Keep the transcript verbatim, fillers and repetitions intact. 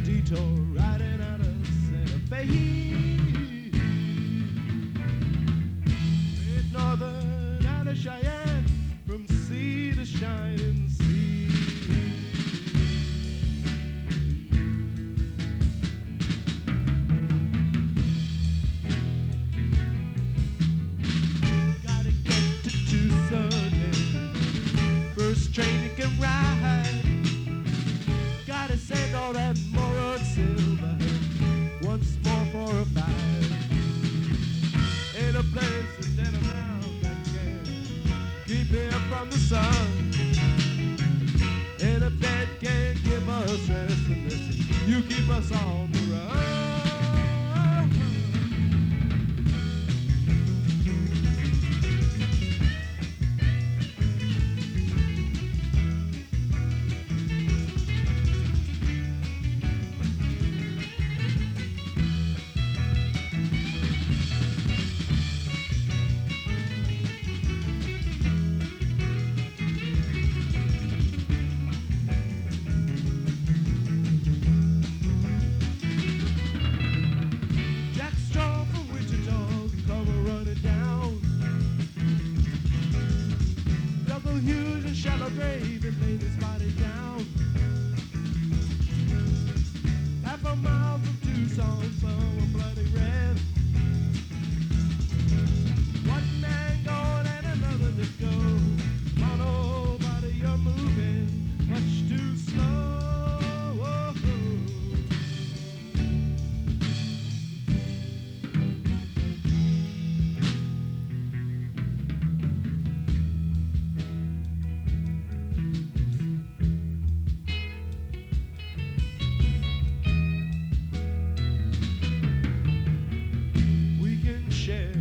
detour riding out of Santa Fe. Great northern out of Cheyenne, from sea to shining sea. Gotta get to Tucson, first train you can ride. Gotta send all that moral silver once more for a fight. Ain't a place in dead around that can keep him from the sun. Ain't a bed can give us rest unless you keep us on the run. Jack Straw from Wichita, cover running down. Dug a huge and shallow grave and laid his body down. Half a mile from Tucson, somewhere bloody red. One man gone and another to go. Come on, old body, you're moving much too slow. We can share